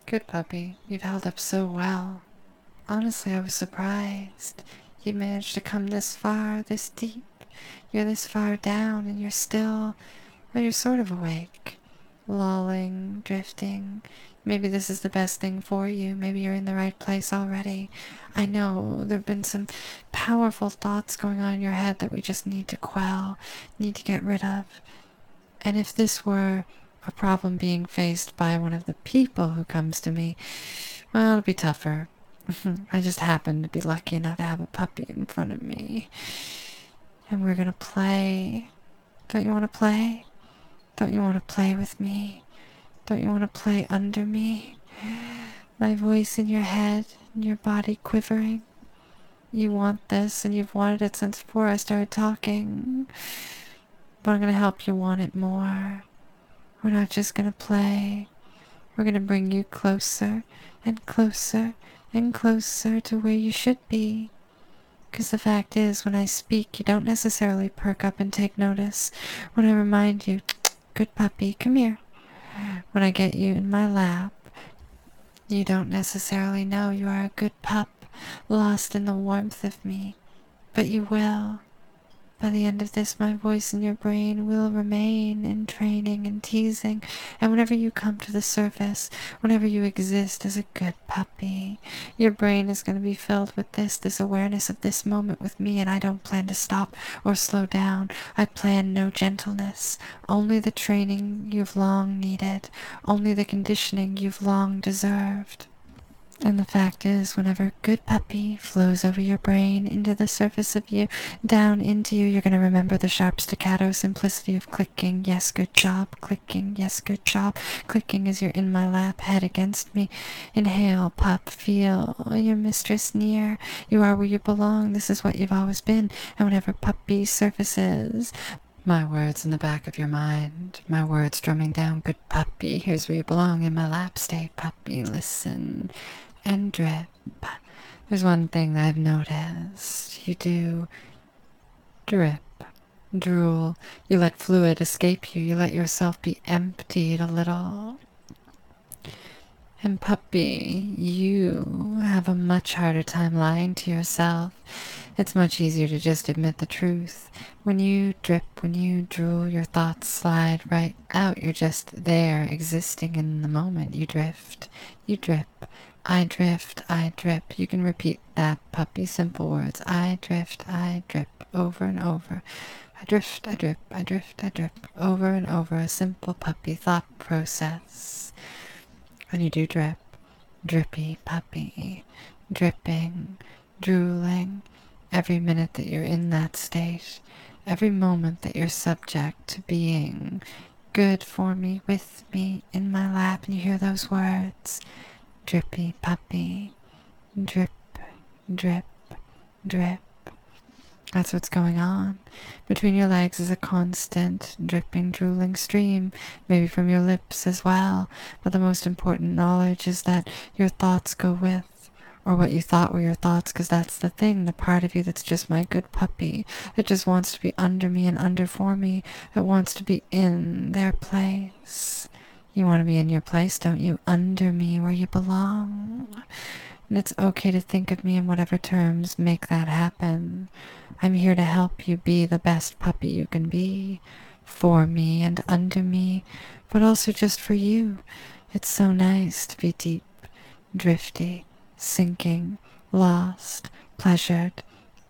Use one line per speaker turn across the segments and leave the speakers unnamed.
Good puppy. You've held up so well. Honestly, I was surprised. You managed to come this far, this deep. You're this far down and you're sort of awake. Lolling, drifting. Maybe this is the best thing for you. Maybe you're in the right place already. I know there have been some powerful thoughts going on in your head that we just need to quell, need to get rid of. And if this were a problem being faced by one of the people who comes to me, well, it'll be tougher. I just happen to be lucky enough to have a puppy in front of me. And we're gonna play. Don't you want to play? Don't you want to play with me? Don't you want to play under me? My voice in your head and your body quivering. You want this and you've wanted it since before I started talking. But I'm gonna help you want it more. We're not just gonna play. We're gonna bring you closer and closer and closer to where you should be. 'Cause the fact is, when I speak, you don't necessarily perk up and take notice. When I remind you, good puppy, come here. When I get you in my lap, you don't necessarily know you are a good pup, lost in the warmth of me. But you will. By the end of this, my voice in your brain will remain in training and teasing, and whenever you come to the surface, whenever you exist as a good puppy, your brain is going to be filled with this awareness of this moment with me, and I don't plan to stop or slow down. I plan no gentleness, only the training you've long needed, only the conditioning you've long deserved. And the fact is, whenever good puppy flows over your brain, into the surface of you, down into you, you're going to remember the sharp staccato simplicity of clicking, yes, good job, clicking, yes, good job, clicking as you're in my lap, head against me. Inhale, pup, feel your mistress near. You are where you belong, this is what you've always been. And whenever puppy surfaces, my words in the back of your mind, my words drumming down, good puppy, here's where you belong, in my lap, stay puppy, listen, and drip. There's one thing that I've noticed. You do drip, drool, you let fluid escape you, you let yourself be emptied a little. And puppy, you have a much harder time lying to yourself. It's much easier to just admit the truth. When you drip, when you drool, your thoughts slide right out. You're just there, existing in the moment. You drift, you drip. I drift, I drip. You can repeat that, puppy, simple words. I drift, I drip, over and over. I drift, I drip, I drift, I drip, over and over. A simple puppy thought process. When you do drip, drippy puppy, dripping, drooling, every minute that you're in that state, every moment that you're subject to being good for me, with me, in my lap, and you hear those words, drippy puppy, drip, drip, drip. That's what's going on. Between your legs is a constant dripping, drooling stream, maybe from your lips as well. But the most important knowledge is that your thoughts go with, or what you thought were your thoughts, because that's the thing, the part of you that's just my good puppy. It just wants to be under me and under for me. It wants to be in their place. You want to be in your place, don't you? Under me, where you belong. And it's okay to think of me in whatever terms make that happen. I'm here to help you be the best puppy you can be, for me and under me, but also just for you. It's so nice to be deep, drifty, sinking, lost, pleasured,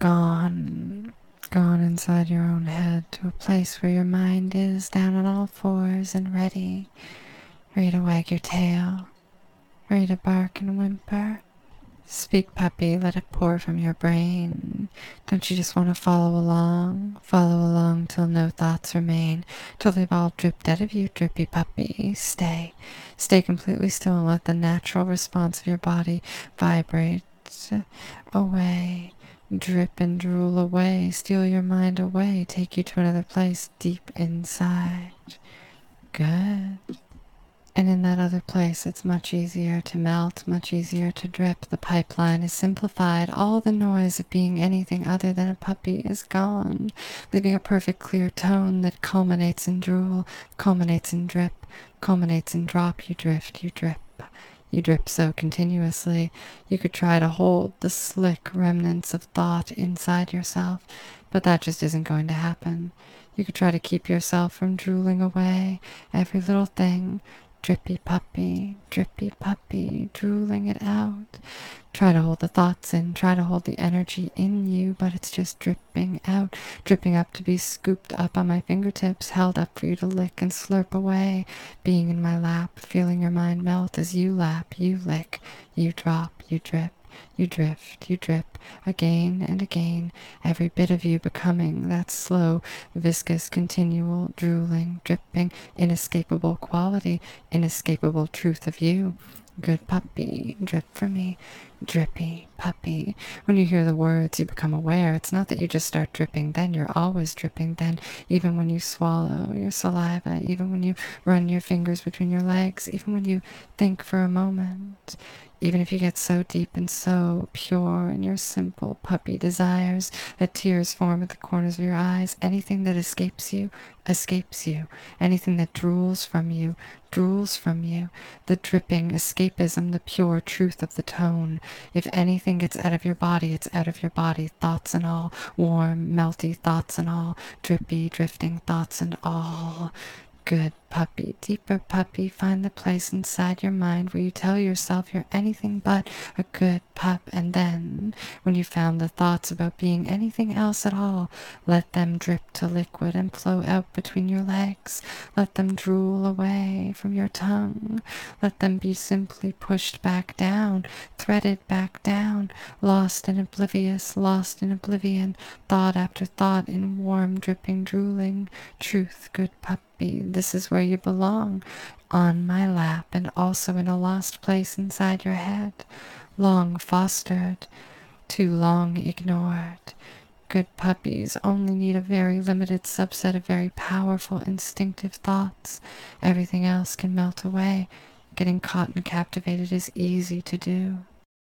gone inside your own head to a place where your mind is down on all fours and ready to wag your tail, ready to bark and whimper. Speak, puppy, let it pour from your brain. Don't you just want to follow along till no thoughts remain, till they've all dripped out of you, drippy puppy. Stay completely still and let the natural response of your body vibrate away, drip and drool away, steal your mind away, take you to another place deep inside. Good. And in that other place, it's much easier to melt, much easier to drip. The pipeline is simplified. All the noise of being anything other than a puppy is gone, leaving a perfect clear tone that culminates in drool, culminates in drip, culminates in drop. You drift, you drip. You drip so continuously, you could try to hold the slick remnants of thought inside yourself, but that just isn't going to happen. You could try to keep yourself from drooling away every little thing, drippy puppy, drooling it out. Try to hold the thoughts in, try to hold the energy in you, but it's just dripping out, dripping up to be scooped up on my fingertips, held up for you to lick and slurp away, being in my lap, feeling your mind melt as you lap, you lick, you drop, you drip. You drift, you drip, again and again, every bit of you becoming that slow, viscous, continual, drooling, dripping, inescapable quality, inescapable truth of you. Good puppy, drip for me, drippy puppy. When you hear the words, you become aware. It's not that you just start dripping then, you're always dripping then, even when you swallow your saliva, even when you run your fingers between your legs, even when you think for a moment. Even if you get so deep and so pure in your simple puppy desires that tears form at the corners of your eyes, anything that escapes you, escapes you. Anything that drools from you, drools from you. The dripping escapism, the pure truth of the tone. If anything gets out of your body, it's out of your body, thoughts and all, warm, melty thoughts and all, drippy, drifting thoughts and all. Good puppy, deeper puppy, find the place inside your mind where you tell yourself you're anything but a good pup, and then, when you found the thoughts about being anything else at all, let them drip to liquid and flow out between your legs. Let them drool away from your tongue. Let them be simply pushed back down, threaded back down, lost in oblivion, thought after thought in warm, dripping, drooling. Truth, good puppy. This is where you belong, on my lap, and also in a lost place inside your head, long fostered, too long ignored. Good puppies only need a very limited subset of very powerful instinctive thoughts. Everything else can melt away. Getting caught and captivated is easy to do.